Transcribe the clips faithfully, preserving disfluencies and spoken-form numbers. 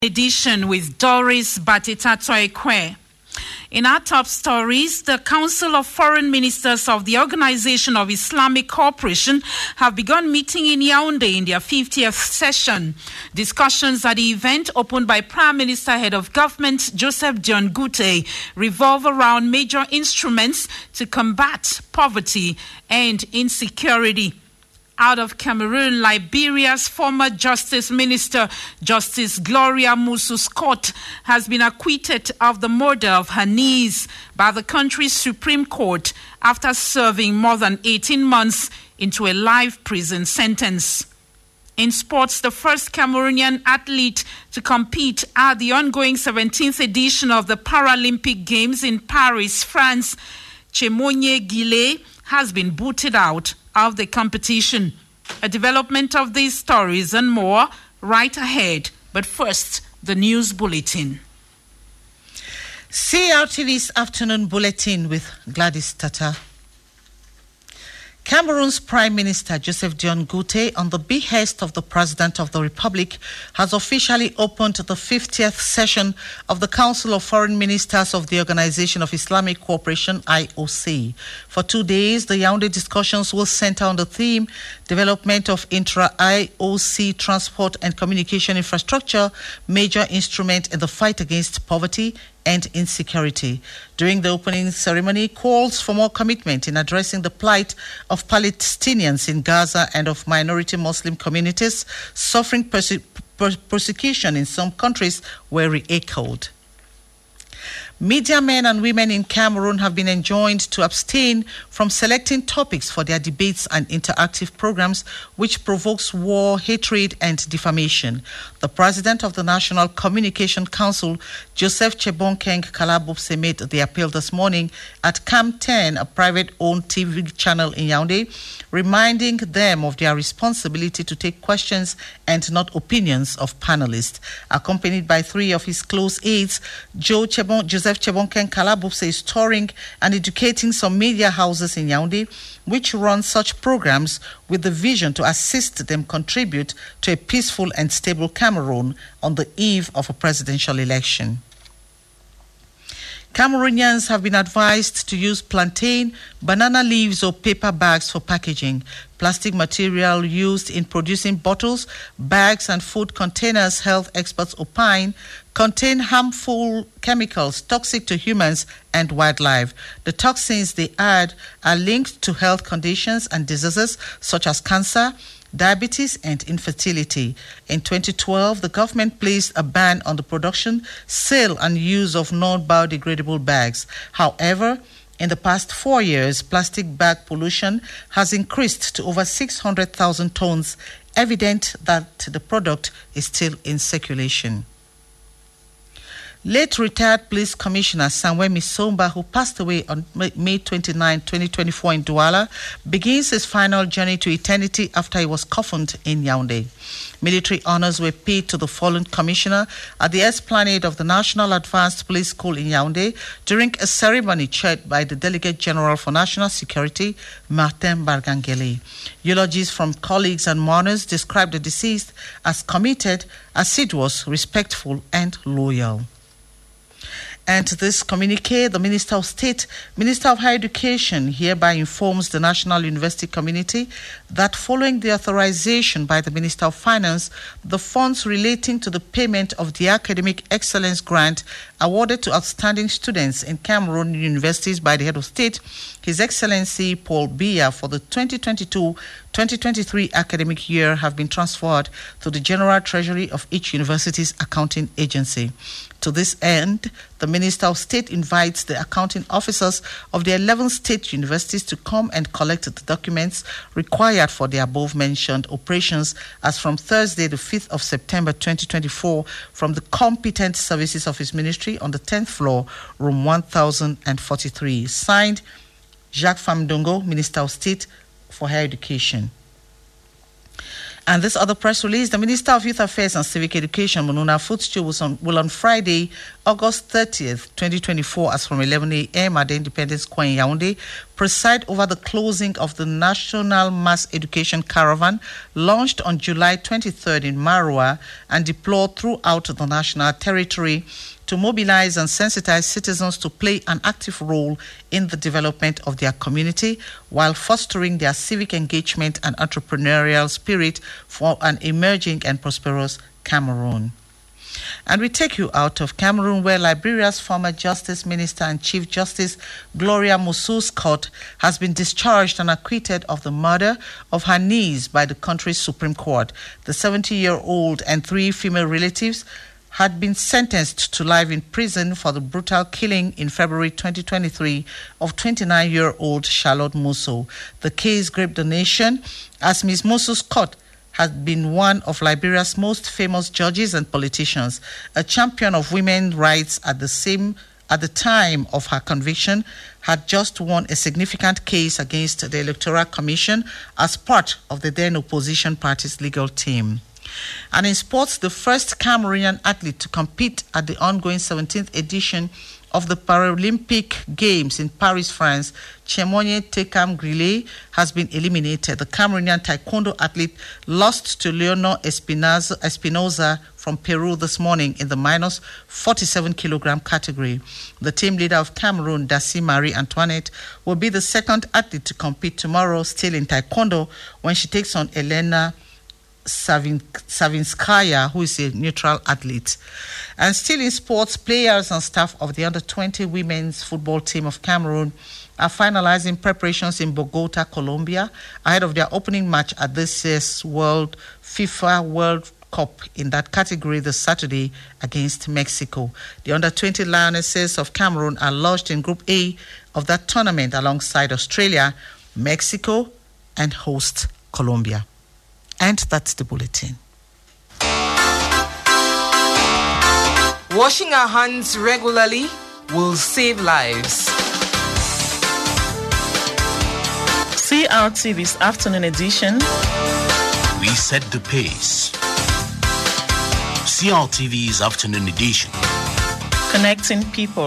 Edition with Doris Batita-Toekwe. In our top stories, the Council of Foreign Ministers of the Organization of Islamic Cooperation have begun meeting in Yaoundé in their fiftieth session. Discussions at the event, opened by Prime Minister Head of Government Joseph Dion Ngute, revolve around major instruments to combat poverty and insecurity. Out of Cameroon, Liberia's former Justice Minister, Justice Gloria Musu-Scott, has been acquitted of the murder of her niece by the country's Supreme Court after serving more than eighteen months into a life prison sentence. In sports, the first Cameroonian athlete to compete at the ongoing seventeenth edition of the Paralympic Games in Paris, France, Chemonye Guillet, has been booted out of the competition. A development of these stories and more right ahead. But first, the news bulletin. C R T V's afternoon bulletin with Gladys Tata. Cameroon's Prime Minister Joseph Dion Ngute, on the behest of the President of the Republic, has officially opened the fiftieth session of the Council of Foreign Ministers of the Organization of Islamic Cooperation, I O C. For two days, the Yaoundé discussions will center on the theme, Development of Intra-I O C Transport and Communication Infrastructure, major instrument in the fight against poverty and insecurity. During the opening ceremony, calls for more commitment in addressing the plight of Palestinians in Gaza and of minority Muslim communities suffering perse- per- persecution in some countries were re-echoed. Media men and women in Cameroon have been enjoined to abstain from selecting topics for their debates and interactive programs which provokes war, hatred, and defamation. The president of the National Communication Council, Joseph Chebonkeng Kalabopse, made the appeal this morning at Cam ten, a private-owned T V channel in Yaoundé, reminding them of their responsibility to take questions and not opinions of panelists. Accompanied by three of his close aides, Joe Chebon, Joseph Chebonkeng Kalabopse is touring and educating some media houses in Yaoundé which run such programs with the vision to assist them contribute to a peaceful and stable Cameroon on the eve of a presidential election. Cameroonians have been advised to use plantain, banana leaves or paper bags for packaging. Plastic material used in producing bottles, bags and food containers, health experts opine, contain harmful chemicals toxic to humans and wildlife. The toxins they add are linked to health conditions and diseases such as cancer, diabetes and infertility. In twenty twelve, the government placed a ban on the production, sale and use of non-biodegradable bags. However, in the past four years, plastic bag pollution has increased to over six hundred thousand tons, evident that the product is still in circulation. Late retired Police Commissioner Samuel Misomba, who passed away on May twenty-ninth, twenty twenty-four in Douala, begins his final journey to eternity after he was coffined in Yaoundé. Military honors were paid to the fallen commissioner at the esplanade of the National Advanced Police School in Yaoundé during a ceremony chaired by the Delegate General for National Security, Martin Bargangele. Eulogies from colleagues and mourners described the deceased as committed, assiduous, respectful, and loyal. And this communique, the Minister of State, Minister of Higher Education hereby informs the national university community that following the authorization by the Minister of Finance, the funds relating to the payment of the Academic Excellence Grant awarded to outstanding students in Cameroon universities by the Head of State, His Excellency Paul Biya, for the twenty twenty-two twenty twenty-three academic year have been transferred to the General Treasury of each university's accounting agency. To this end, the Minister of State invites the accounting officers of the eleven state universities to come and collect the documents required for the above-mentioned operations as from Thursday, the fifth of September twenty twenty-four, from the competent services of his ministry on the tenth floor, room one thousand forty-three. Signed, Jacques Famdongo, Minister of State for Higher Education. And this other press release, the Minister of Youth Affairs and Civic Education, Monuna Futsu, will on, will on Friday, August thirtieth, twenty twenty-four, as from eleven a.m. at the Independence Square in Yaoundé, preside over the closing of the National Mass Education Caravan launched on July twenty-third in Marua and deployed throughout the national territory to mobilize and sensitize citizens to play an active role in the development of their community while fostering their civic engagement and entrepreneurial spirit for an emerging and prosperous Cameroon. And we take you out of Cameroon, where Liberia's former Justice Minister and Chief Justice Gloria Musu-Scott has been discharged and acquitted of the murder of her niece by the country's Supreme Court. The seventy-year-old and three female relatives had been sentenced to life in prison for the brutal killing in February twenty twenty-three of twenty-nine-year-old Charlotte Musso. The case gripped the nation as Miz Musu-Scott had been one of Liberia's most famous judges and politicians, a champion of women's rights at the same at the time of her conviction, had just won a significant case against the Electoral Commission as part of the then opposition party's legal team. And in sports, the first Cameroonian athlete to compete at the ongoing seventeenth edition of the Paralympic Games in Paris, France, Chemonye Tekam Grile, has been eliminated. The Cameroonian taekwondo athlete lost to Leonor Espinoza, Espinoza from Peru this morning in the minus forty-seven kilogram category. The team leader of Cameroon, Dassi Marie Antoinette, will be the second athlete to compete tomorrow, still in taekwondo, when she takes on Elena Savin, Savinskaya, who is a neutral athlete. And still in sports, players and staff of the under twenty women's football team of Cameroon are finalizing preparations in Bogota, Colombia, ahead of their opening match at this year's World FIFA World Cup in that category this Saturday against Mexico. The under twenty Lionesses of Cameroon are lodged in Group A of that tournament alongside Australia, Mexico, and host Colombia. And that's the bulletin. Washing our hands regularly will save lives. C R T V's afternoon edition. We set the pace. C R T V's afternoon edition. Connecting people.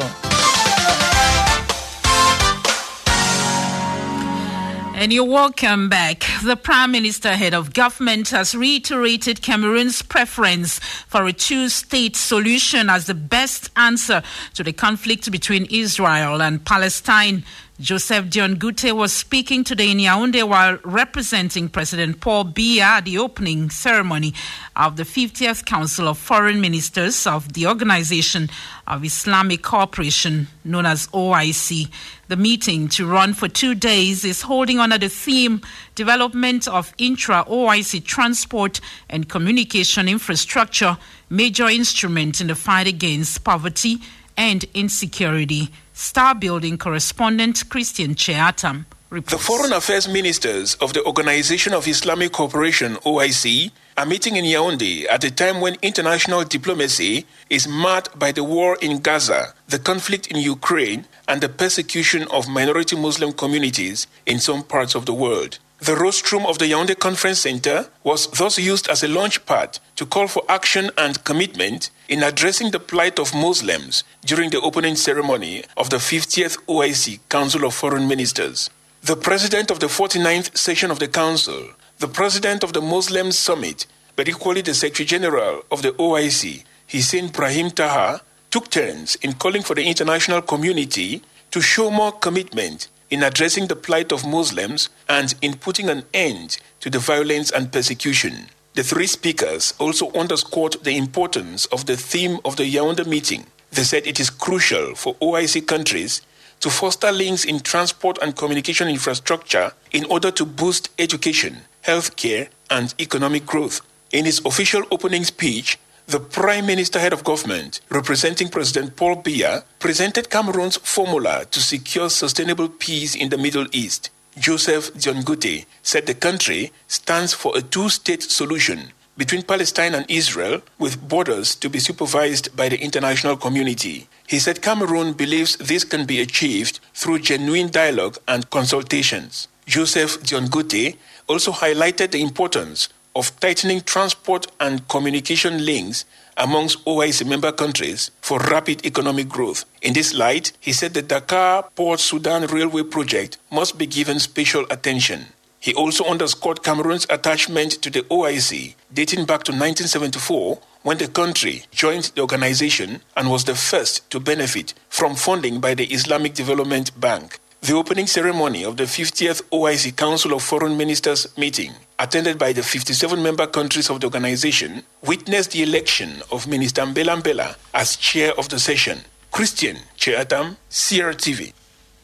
And you're welcome back. The Prime Minister, head of government, has reiterated Cameroon's preference for a two-state solution as the best answer to the conflict between Israel and Palestine. Joseph Dion Gute was speaking today in Yaoundé while representing President Paul Biya at the opening ceremony of the fiftieth Council of Foreign Ministers of the Organization of Islamic Cooperation, known as O I C. The meeting, to run for two days, is holding under the theme Development of Intra-O I C Transport and Communication Infrastructure, major instrument in the fight against poverty and insecurity. Star Building correspondent Christian Cheatam reports. The Foreign Affairs Ministers of the Organization of Islamic Cooperation, O I C, are meeting in Yaoundé at a time when international diplomacy is marred by the war in Gaza, the conflict in Ukraine, and the persecution of minority Muslim communities in some parts of the world. The rostrum of the Yaoundé Conference Center was thus used as a launch pad to call for action and commitment in addressing the plight of Muslims during the opening ceremony of the fiftieth O I C Council of Foreign Ministers. The president of the forty-ninth session of the Council, the president of the Muslim Summit, but equally the Secretary General of the O I C, Hissène Brahim Taha, took turns in calling for the international community to show more commitment in addressing the plight of Muslims and in putting an end to the violence and persecution. The three speakers also underscored the importance of the theme of the Yaoundé meeting. They said it is crucial for O I C countries to foster links in transport and communication infrastructure in order to boost education, healthcare, and economic growth. In his official opening speech, the Prime Minister, head of government, representing President Paul Biya, presented Cameroon's formula to secure sustainable peace in the Middle East. Joseph Dion Gute said the country stands for a two-state solution between Palestine and Israel, with borders to be supervised by the international community. He said Cameroon believes this can be achieved through genuine dialogue and consultations. Joseph Dion Gute also highlighted the importance of tightening transport and communication links amongst O I C member countries for rapid economic growth. In this light, he said the Dakar Port Sudan Railway project must be given special attention. He also underscored Cameroon's attachment to the O I C, dating back to nineteen seventy-four, when the country joined the organization and was the first to benefit from funding by the Islamic Development Bank. The opening ceremony of the fiftieth O I C Council of Foreign Ministers meeting, attended by the fifty-seven member countries of the organization, witnessed the election of Minister Mbela Mbela as chair of the session. Christian Cheatam, C R T V.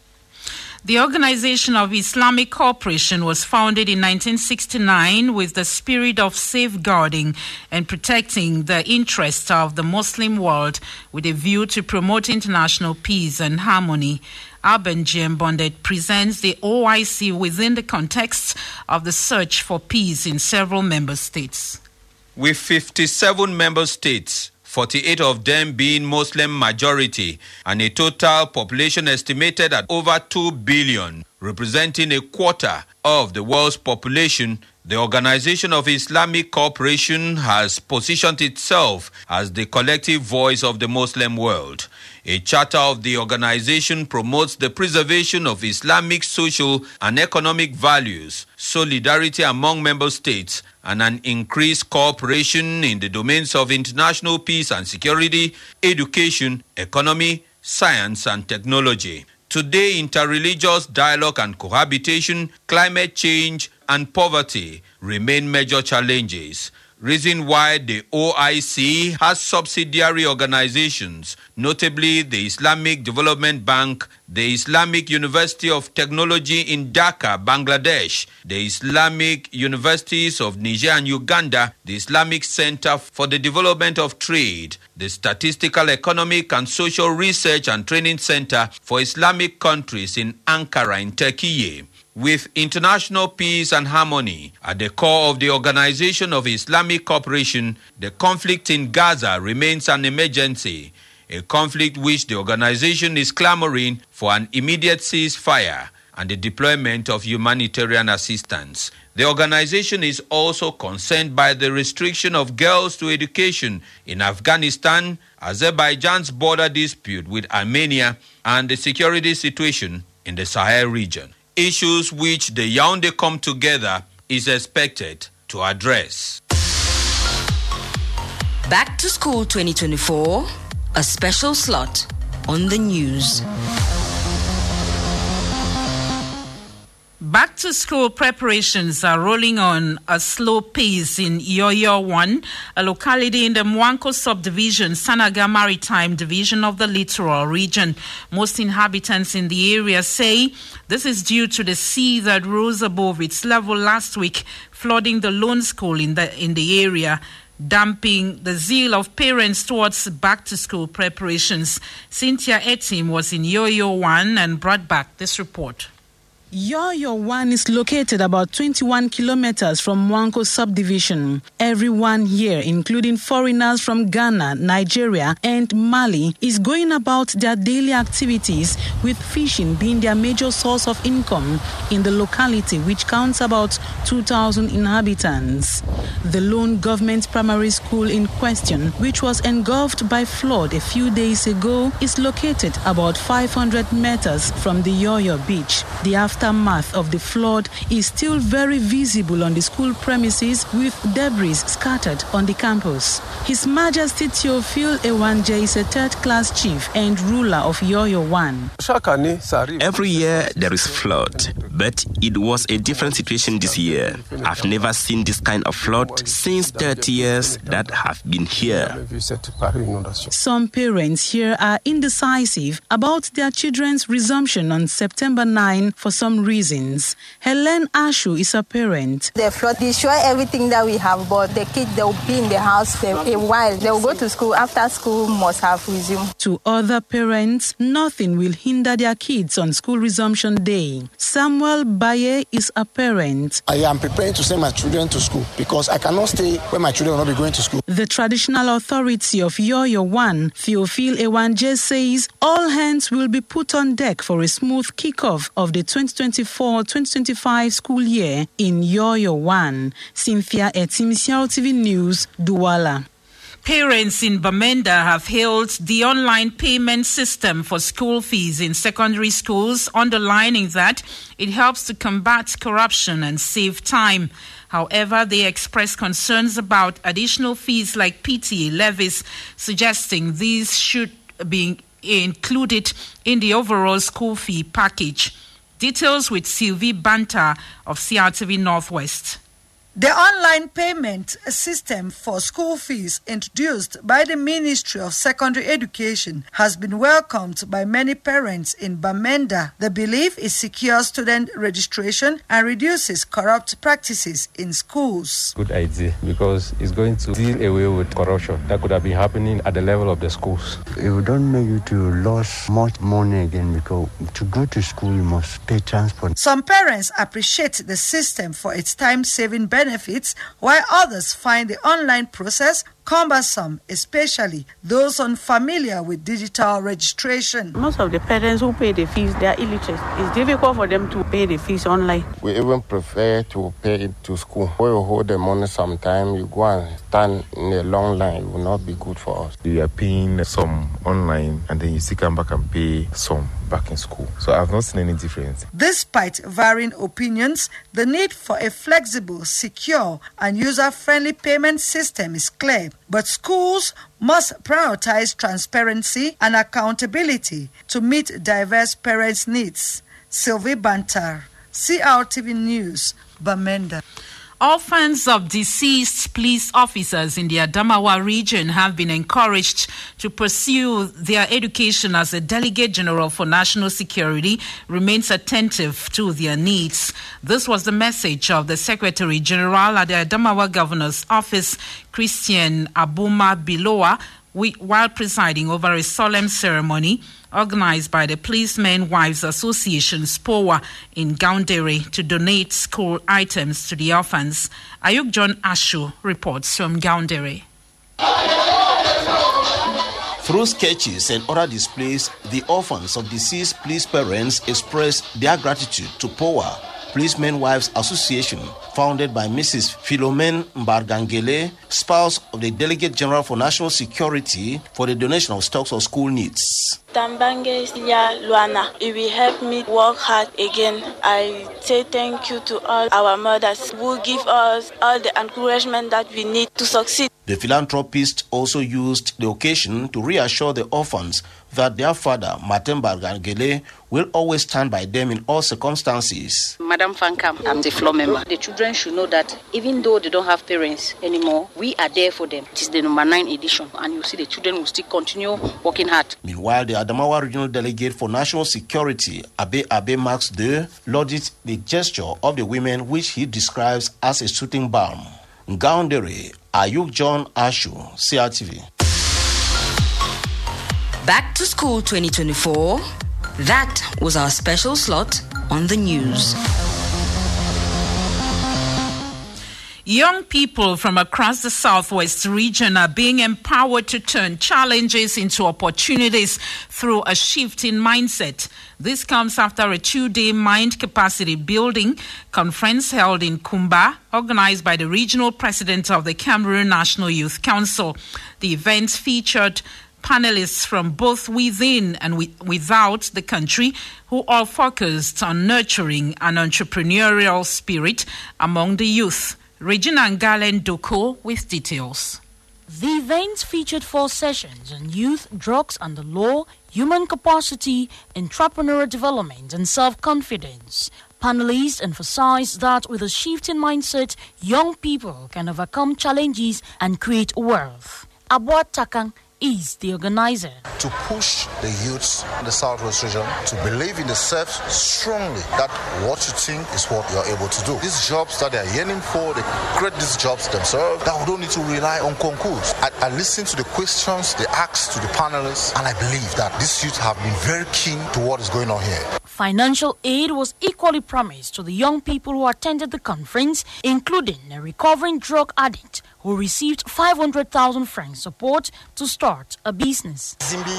The Organization of Islamic Cooperation was founded in nineteen sixty-nine with the spirit of safeguarding and protecting the interests of the Muslim world with a view to promote international peace and harmony. Alban Bondet presents the O I C within the context of the search for peace in several member states. With fifty-seven member states, forty-eight of them being Muslim majority, and a total population estimated at over two billion, representing a quarter of the world's population, the Organization of Islamic Cooperation has positioned itself as the collective voice of the Muslim world. A charter of the organization promotes the preservation of Islamic social and economic values, solidarity among member states, and an increased cooperation in the domains of international peace and security, education, economy, science, and technology. Today, interreligious dialogue and cohabitation, climate change, and poverty remain major challenges. Reason why the O I C has subsidiary organizations, notably the Islamic Development Bank, the Islamic University of Technology in Dhaka, Bangladesh, the Islamic Universities of Niger and Uganda, the Islamic Center for the Development of Trade, the Statistical Economic and Social Research and Training Center for Islamic Countries in Ankara in Turkey. With international peace and harmony at the core of the Organization of Islamic Cooperation, the conflict in Gaza remains an emergency, a conflict which the organization is clamoring for an immediate ceasefire and the deployment of humanitarian assistance. The organization is also concerned by the restriction of girls to education in Afghanistan, Azerbaijan's border dispute with Armenia, and the security situation in the Sahel region. Issues which the Yaoundé come together is expected to address. Back to School twenty twenty-four, a special slot on the news. Back to school preparations are rolling on a slow pace in Yoyo one, a locality in the Mwanko subdivision, Sanaga Maritime Division of the Littoral region. Most inhabitants in the area say this is due to the sea that rose above its level last week, flooding the lone school in the in the area, damping the zeal of parents towards back-to-school preparations. Cynthia Etim was in Yoyo one and brought back this report. Yoyo one is located about twenty-one kilometers from Mwanko subdivision. Everyone here, including foreigners from Ghana, Nigeria, and Mali, is going about their daily activities, with fishing being their major source of income in the locality, which counts about two thousand inhabitants. The lone government primary school in question, which was engulfed by flood a few days ago, is located about five hundred meters from the Yoyo beach. The aftermath of the flood is still very visible on the school premises, with debris scattered on the campus. His Majesty Theophile Ewanje is a third-class chief and ruler of Yoyo one. Every year there is flood, but it was a different situation this year. I've never seen this kind of flood since thirty years that have been here. Some parents here are indecisive about their children's resumption on September ninth for some reasons. Helen Ashu is a parent. The flood destroy everything that we have, but the kids, they will be in the house for a while. They will go to school. After school must have resumed. To other parents, nothing will hinder their kids on school resumption day. Samuel Baye is a parent. I am preparing to send my children to school because I cannot stay where my children will not be going to school. The traditional authority of Yoyo one, Theophile Ewanje, says all hands will be put on deck for a smooth kickoff of the twenty twenty twenty twenty-five school year in Yoyo one. Cynthia Etim, C R T V News, Douala. Parents in Bamenda have hailed the online payment system for school fees in secondary schools, underlining that it helps to combat corruption and save time. However, they express concerns about additional fees like P T A levies, suggesting these should be included in the overall school fee package. Details with Sylvie Banta of C R T V Northwest. The online payment system for school fees introduced by the Ministry of Secondary Education has been welcomed by many parents in Bamenda. The belief is secure student registration and reduces corrupt practices in schools. Good idea, because it's going to deal away with corruption that could have been happening at the level of the schools. It would don't make you to lose much money again, because to go to school you must pay transport. Some parents appreciate the system for its time-saving benefits. benefits, while others find the online process cumbersome, especially those unfamiliar with digital registration. Most of the parents who pay the fees, they are illiterate. It's difficult for them to pay the fees online. We even prefer to pay it to school. Where you hold the money sometime, you go and stand in a long line. It will not be good for us. You are paying some online and then you still come back and pay some back in school. So I've not seen any difference. Despite varying opinions, the need for a flexible, secure, and user-friendly payment system is clear. But schools must prioritize transparency and accountability to meet diverse parents' needs. Sylvie Bantar, C R T V News, Bamenda. Orphans of deceased police officers in the Adamawa region have been encouraged to pursue their education as the Delegate General for National Security remains attentive to their needs. This was the message of the Secretary General at the Adamawa Governor's Office, Christian Abuma Biloa, while presiding over a solemn ceremony organized by the Policemen Wives Association, SPOWA, in Gaundere to donate school items to the orphans. Ayuk John Ashu reports from Gaundere. Through sketches and other displays, the orphans of deceased police parents expressed their gratitude to POWA, Policemen Wives Association, founded by Missus Philomene Mbargangele, spouse of the Delegate General for National Security, for the donation of stocks for school needs. Tambange ya Luana, it will help me work hard again. I say thank you to all our mothers who give us all the encouragement that we need to succeed. The philanthropist also used the occasion to reassure the orphans that their father, Martin Bargangele, will always stand by them in all circumstances. Madam Fankam, I'm the floor member. The children should know that even though they don't have parents anymore, we are there for them. It is the number nine edition, and you see the children will still continue working hard. Meanwhile, the Adamawa Regional Delegate for National Security, Abe Abe Max De, lauded the gesture of the women, which he describes as a soothing balm. Gaundere, Ayuk John Ashu, C R T V. Back to School twenty twenty-four. That was our special slot on the news. Young people from across the Southwest region are being empowered to turn challenges into opportunities through a shift in mindset. This comes after a two-day mind capacity building conference held in Kumba, organized by the regional president of the Cameroon National Youth Council. The event featured panelists from both within and with, without the country who all focused on nurturing an entrepreneurial spirit among the youth. Regina Ngalen Doko with details. The event featured four sessions on youth, drugs and the law, human capacity, entrepreneurial development and self-confidence. Panelists emphasized that with a shift in mindset, young people can overcome challenges and create wealth. Abua Takang is the organizer. To push the youths in the Southwest region to believe in themselves strongly, that what you think is what you're able to do. These jobs that they're yearning for, they create these jobs themselves, that we don't need to rely on concours. I, I listened to the questions they asked to the panelists, and I believe that these youths have been very keen to what is going on here. Financial aid was equally promised to the young people who attended the conference, including a recovering drug addict who received five hundred thousand francs support to start a business.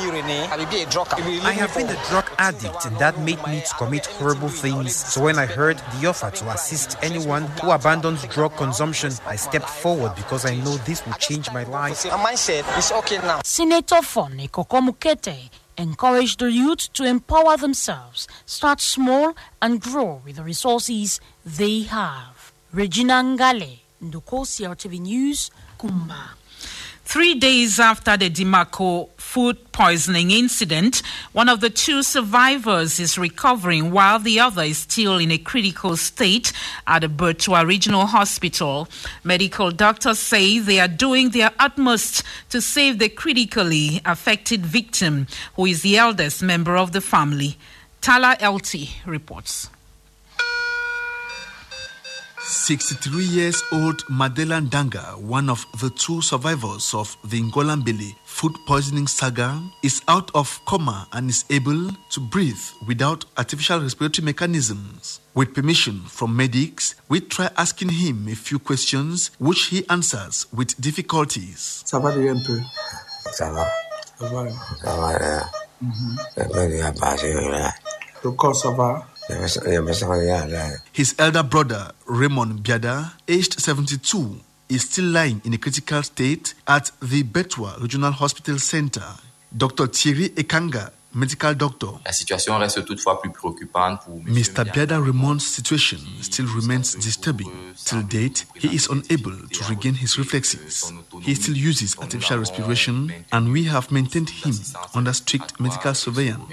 I have been a drug addict, and that made me to commit horrible things. So when I heard the offer to assist anyone who abandons drug consumption, I stepped forward because I know this will change my life. My mindset is okay now. Senator Fone Kokomukete encouraged the youth to empower themselves, start small and grow with the resources they have. Regina Ngale, Ndoko, C R T V News, Kumba. Three days after the Dimako food poisoning incident, one of the two survivors is recovering while the other is still in a critical state at the Bertua Regional Hospital. Medical doctors say they are doing their utmost to save the critically affected victim, who is the eldest member of the family. Tala L T reports. sixty-three years old Madela Ndanga, one of the two survivors of the Ngolambele food poisoning saga, is out of coma and is able to breathe without artificial respiratory mechanisms. With permission from medics, we try asking him a few questions which he answers with difficulties. Ça va un peu. Ça va. Ça va. Ça va. Mm-hmm. Le corps, ça va. His elder brother, Raymond Biada, aged seventy-two, is still lying in a critical state at the Bertua Regional Hospital Center. Doctor Thierry Ekanga, medical doctor. La situation reste toutefois plus préoccupante pour Mister Biada Raymond's situation still remains disturbing. Till date, he is unable to regain his reflexes. He still uses artificial respiration, and we have maintained him under strict medical surveillance.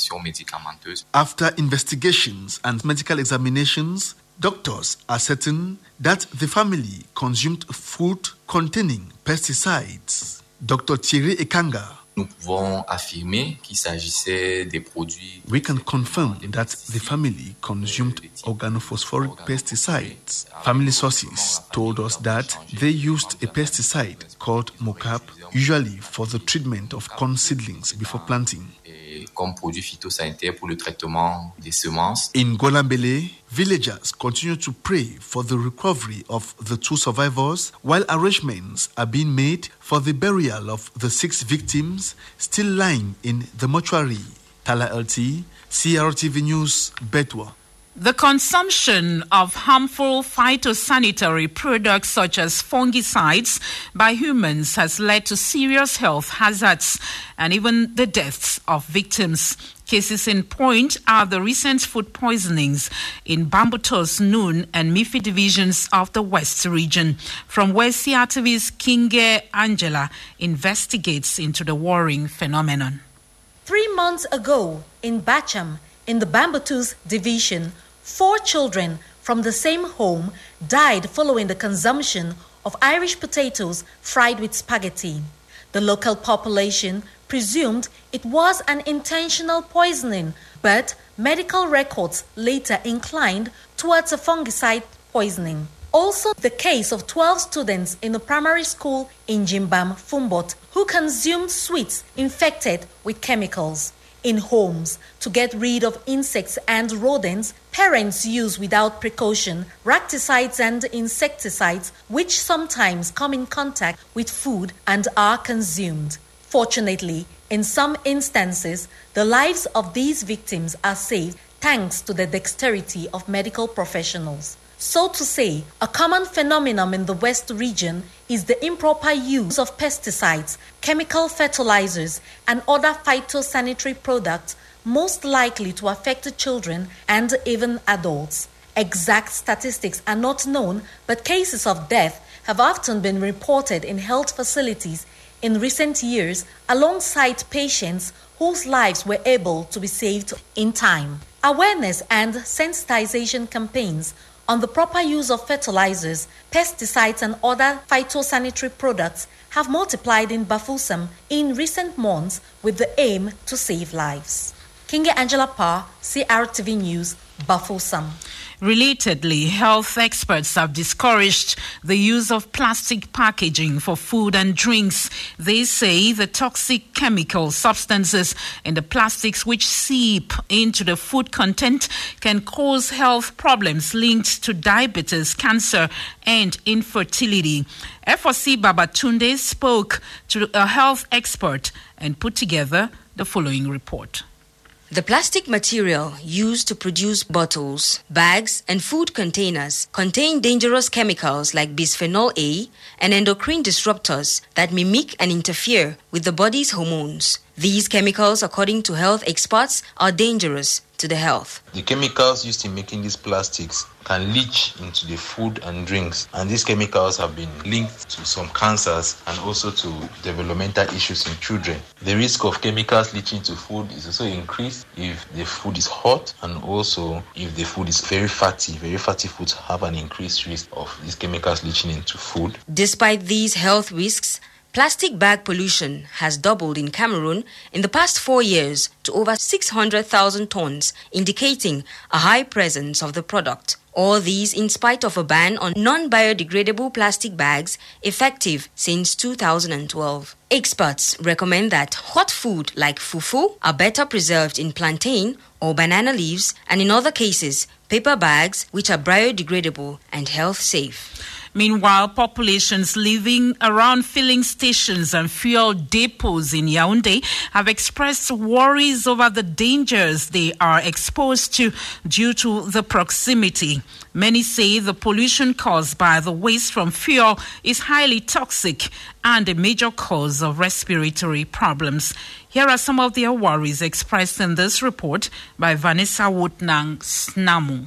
After investigations and medical examinations, doctors are certain that the family consumed food containing pesticides. Doctor Thierry Ekanga. Nous pouvons affirmer qu'il s'agissait des produits. We can confirm that the family consumed organophosphoric pesticides. Family sources told us that they used a pesticide called Mocap, usually for the treatment of corn seedlings before planting. Comme produit phytosanitaire pour le traitement des semences. In Golambele, villagers continue to pray for the recovery of the two survivors, while arrangements are being made for the burial of the six victims still lying in the mortuary. Tala L T, C R T V News, Bertua. The consumption of harmful phytosanitary products such as fungicides by humans has led to serious health hazards and even the deaths of victims. Cases in point are the recent food poisonings in Bambutos, Noon, and Mifi divisions of the West region. From where C R T V's Kinge Angela investigates into the worrying phenomenon. Three months ago, in Bacham, in the Bambutos division, four children from the same home died following the consumption of Irish potatoes fried with spaghetti. The local population presumed it was an intentional poisoning, but medical records later inclined towards a fungicide poisoning. Also, the case of twelve students in a primary school in Jimbam, Fumbot, who consumed sweets infected with chemicals. In homes, to get rid of insects and rodents, parents use without precaution racticides and insecticides which sometimes come in contact with food and are consumed. Fortunately, in some instances, the lives of these victims are saved thanks to the dexterity of medical professionals. So to say, a common phenomenon in the West region is the improper use of pesticides, chemical fertilizers, and other phytosanitary products most likely to affect children and even adults. Exact statistics are not known, but cases of death have often been reported in health facilities in recent years alongside patients whose lives were able to be saved in time. Awareness and sensitization campaigns on the proper use of fertilizers, pesticides, and other phytosanitary products have multiplied in Bafoussam in recent months with the aim to save lives. Kinga Angela Pa, C R T V News, Bafoussam. Relatedly, health experts have discouraged the use of plastic packaging for food and drinks. They say the toxic chemical substances in the plastics which seep into the food content can cause health problems linked to diabetes, cancer, and infertility. F O C Babatunde spoke to a health expert and put together the following report. The plastic material used to produce bottles, bags, and food containers contain dangerous chemicals like bisphenol A and endocrine disruptors that mimic and interfere with the body's hormones. These chemicals, according to health experts, are dangerous to the health. The chemicals used in making these plastics can leach into the food and drinks, and these chemicals have been linked to some cancers and also to developmental issues in children. The risk of chemicals leaching to food is also increased if the food is hot, and also if the food is very fatty. Very fatty foods have an increased risk of these chemicals leaching into food. Despite these health risks, plastic bag pollution has doubled in Cameroon in the past four years to over six hundred thousand tons, indicating a high presence of the product. All these in spite of a ban on non-biodegradable plastic bags effective since two thousand twelve. Experts recommend that hot food like fufu are better preserved in plantain or banana leaves, and in other cases, paper bags which are biodegradable and health safe. Meanwhile, populations living around filling stations and fuel depots in Yaoundé have expressed worries over the dangers they are exposed to due to the proximity. Many say the pollution caused by the waste from fuel is highly toxic and a major cause of respiratory problems. Here are some of their worries expressed in this report by Vanessa Wotnang Snamu.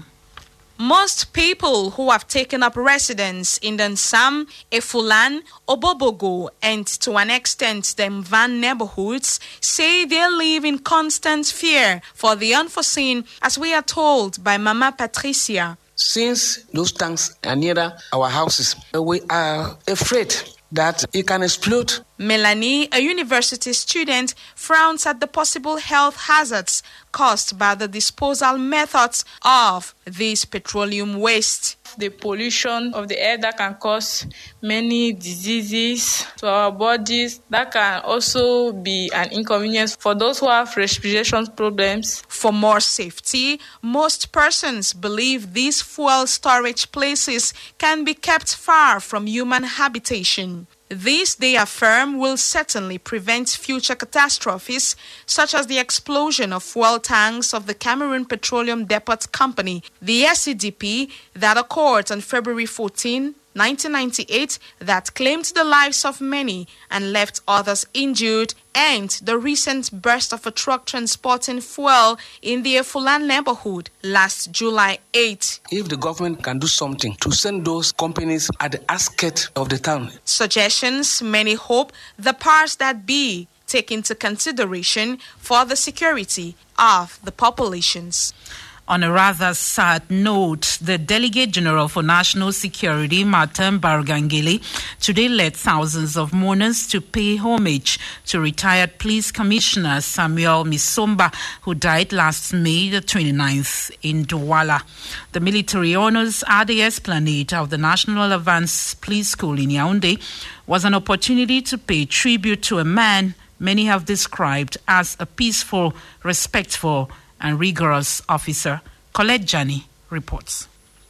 Most people who have taken up residence in the Nsam, Efulan, Obobogo, and to an extent the Mvan neighborhoods say they live in constant fear for the unforeseen, as we are told by Mama Patricia. Since those tanks are near our houses, we are afraid that it can explode. Melanie, a university student, frowns at the possible health hazards caused by the disposal methods of this petroleum waste. The pollution of the air that can cause many diseases to our bodies, that can also be an inconvenience for those who have respiration problems. For more safety, most persons believe these fuel storage places can be kept far from human habitation. This, they affirm, will certainly prevent future catastrophes, such as the explosion of fuel tanks of the Cameroon Petroleum Depot Company, the S C D P, that occurred on February fourteenth, nineteen ninety-eight, that claimed the lives of many and left others injured, and the recent burst of a truck transporting fuel in the Efulan neighborhood last July eighth. If the government can do something to send those companies at the outskirts of the town. Suggestions many hope the powers that be take into consideration for the security of the populations. On a rather sad note, the Delegate General for National Security, Martin Bargangele, today led thousands of mourners to pay homage to retired Police Commissioner Samuel Misomba, who died last May the twenty-ninth in Douala. The military honors at the esplanade of the National Advanced Police School in Yaoundé was an opportunity to pay tribute to a man many have described as a peaceful, respectful, and rigorous officer. Colette Jani reports.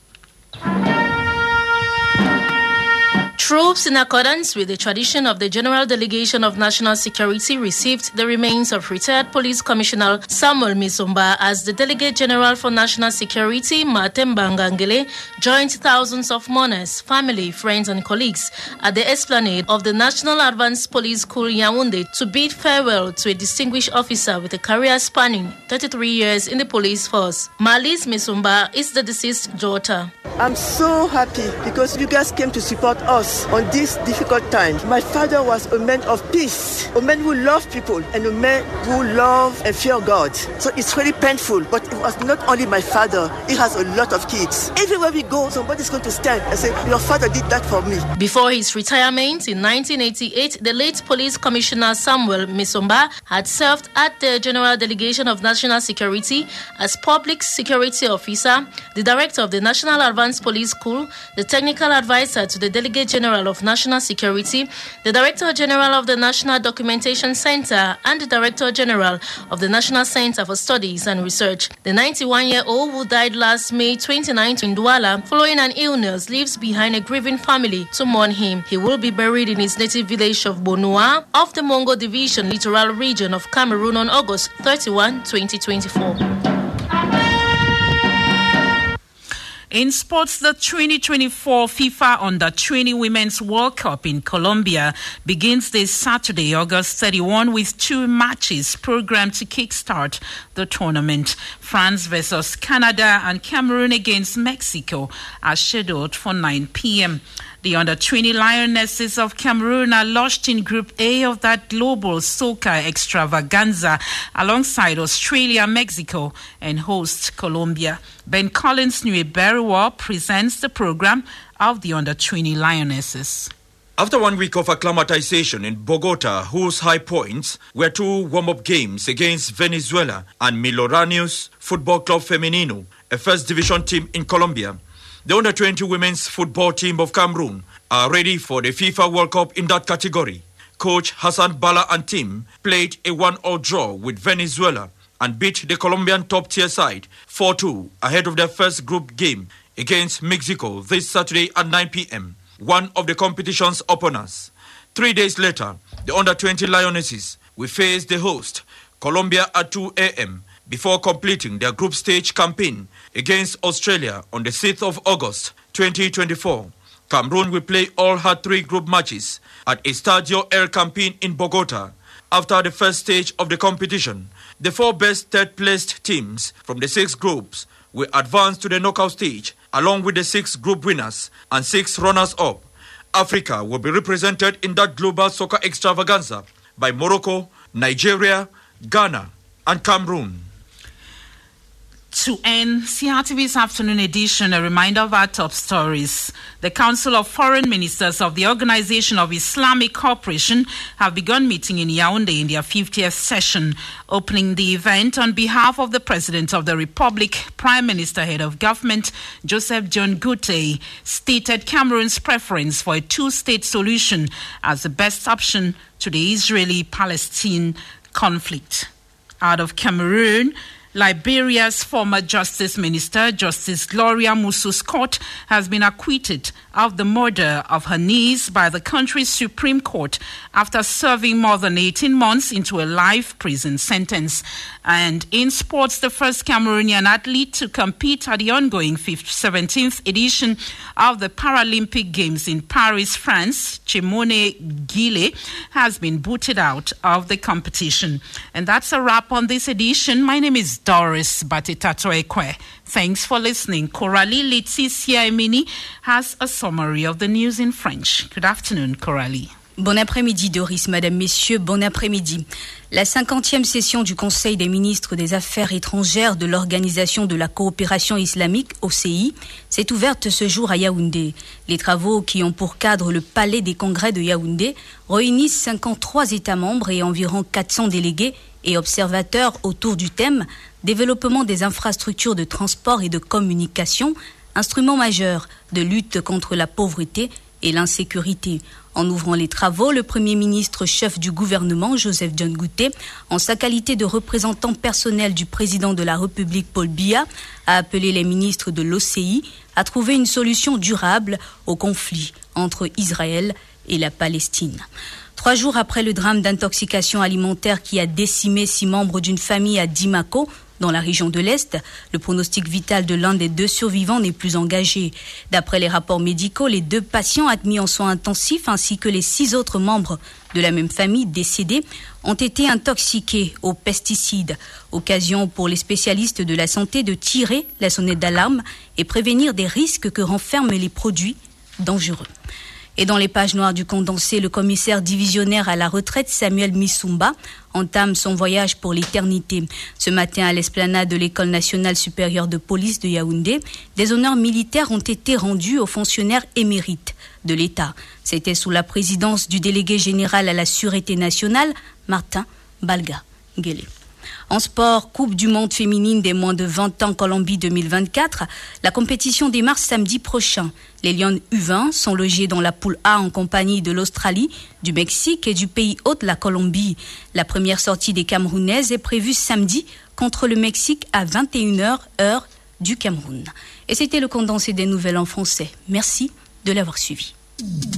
Troops, in accordance with the tradition of the General Delegation of National Security, received the remains of retired Police Commissioner Samuel Misomba as the Delegate General for National Security, Martin Bargangele, joined thousands of mourners, family, friends, and colleagues at the esplanade of the National Advanced Police School Yaoundé to bid farewell to a distinguished officer with a career spanning thirty-three years in the police force. Marlies Misomba is the deceased daughter. I'm so happy because you guys came to support us. us on this difficult time. My father was a man of peace, a man who loved people, and a man who loved and feared God. So it's really painful, but it was not only my father. He has a lot of kids. Everywhere we go, somebody's going to stand and say, your father did that for me. Before his retirement in nineteen eighty-eight, the late Police Commissioner Samuel Misomba had served at the General Delegation of National Security as Public Security Officer, the Director of the National Advanced Police School, the Technical Advisor to the Delegate General of National Security, the Director General of the National Documentation Center, and the Director General of the National Center for Studies and Research. The ninety-one-year-old who died last May twenty-ninth in Douala following an illness leaves behind a grieving family to mourn him. He will be buried in his native village of Bonua of the Mongo Division, littoral region of Cameroon on August thirty-first, twenty twenty-four. In sports, the twenty twenty-four FIFA Under twenty Women's World Cup in Colombia begins this Saturday, August thirty-first, with two matches programmed to kickstart the tournament. France versus Canada and Cameroon against Mexico are scheduled for nine p.m. The under twenty Lionesses of Cameroon are lodged in Group A of that global soccer extravaganza alongside Australia, Mexico, and host Colombia. Ben Collins Nueberwa presents the program of the under twenty Lionesses. After one week of acclimatization in Bogota, whose high points were two warm-up games against Venezuela and Millonarios Football Club Femenino, a first division team in Colombia, the under twenty women's football team of Cameroon are ready for the FIFA World Cup in that category. Coach Hassan Bala and team played a one-all draw with Venezuela and beat the Colombian top-tier side four two ahead of their first group game against Mexico this Saturday at nine p.m. one of the competition's opponents. Three days later, the under twenty Lionesses will face the host, Colombia, at two a.m. before completing their group stage campaign against Australia on the sixth of August twenty twenty-four. Cameroon will play all her three group matches at Estadio El Campín in Bogota. After the first stage of the competition, the four best third-placed teams from the six groups will advance to the knockout stage, along with the six group winners and six runners-up. Africa will be represented in that global soccer extravaganza by Morocco, Nigeria, Ghana, and Cameroon. To end C R T V's afternoon edition, a reminder of our top stories. The Council of Foreign Ministers of the Organization of Islamic Cooperation have begun meeting in Yaoundé in their fiftieth session. Opening the event on behalf of the President of the Republic, Prime Minister, Head of Government, Joseph John Goutey, stated Cameroon's preference for a two-state solution as the best option to the Israeli-Palestine conflict. Out of Cameroon, Liberia's former Justice Minister, Justice Gloria Musso-Scott, has been acquitted of the murder of her niece by the country's Supreme Court after serving more than eighteen months into a life prison sentence. And in sports, the first Cameroonian athlete to compete at the ongoing seventeenth edition of the Paralympic Games in Paris, France, Chimone Gile, has been booted out of the competition. And that's a wrap on this edition. My name is Doris Batitatoekwe. Thanks for listening. Coralie Laetitia Emini has a summary of the news in French. Good afternoon, Coralie. Bon après-midi Doris, Madame, Messieurs, bon après-midi. La cinquantième session du Conseil des ministres des Affaires étrangères de l'Organisation de la coopération islamique, O C I, s'est ouverte ce jour à Yaoundé. Les travaux qui ont pour cadre le Palais des Congrès de Yaoundé réunissent cinquante-trois États membres et environ quatre cents délégués et observateurs autour du thème « Développement des infrastructures de transport et de communication, instrument majeur de lutte contre la pauvreté et l'insécurité ». En ouvrant les travaux, le Premier ministre chef du gouvernement, Joseph John Goutey, en sa qualité de représentant personnel du président de la République, Paul Biya, a appelé les ministres de l'O C I à trouver une solution durable au conflit entre Israël et la Palestine. Trois jours après le drame d'intoxication alimentaire qui a décimé six membres d'une famille à Dimako, dans la région de l'Est, le pronostic vital de l'un des deux survivants n'est plus engagé. D'après les rapports médicaux, les deux patients admis en soins intensifs ainsi que les six autres membres de la même famille décédés ont été intoxiqués aux pesticides. Occasion pour les spécialistes de la santé de tirer la sonnette d'alarme et prévenir des risques que renferment les produits dangereux. Et dans les pages noires du condensé, le commissaire divisionnaire à la retraite Samuel Missoumba entame son voyage pour l'éternité. Ce matin, à l'esplanade de l'École nationale supérieure de police de Yaoundé, des honneurs militaires ont été rendus aux fonctionnaires émérites de l'État. C'était sous la présidence du délégué général à la sûreté nationale, Martin Balga Guélé. En sport, Coupe du monde féminine des moins de vingt ans Colombie deux mille vingt-quatre, la compétition démarre samedi prochain. Les Lions U vingt sont logés dans la poule A en compagnie de l'Australie, du Mexique et du pays hôte, la Colombie. La première sortie des Camerounaises est prévue samedi contre le Mexique à vingt et une heures, heure du Cameroun. Et c'était le condensé des nouvelles en français. Merci de l'avoir suivi.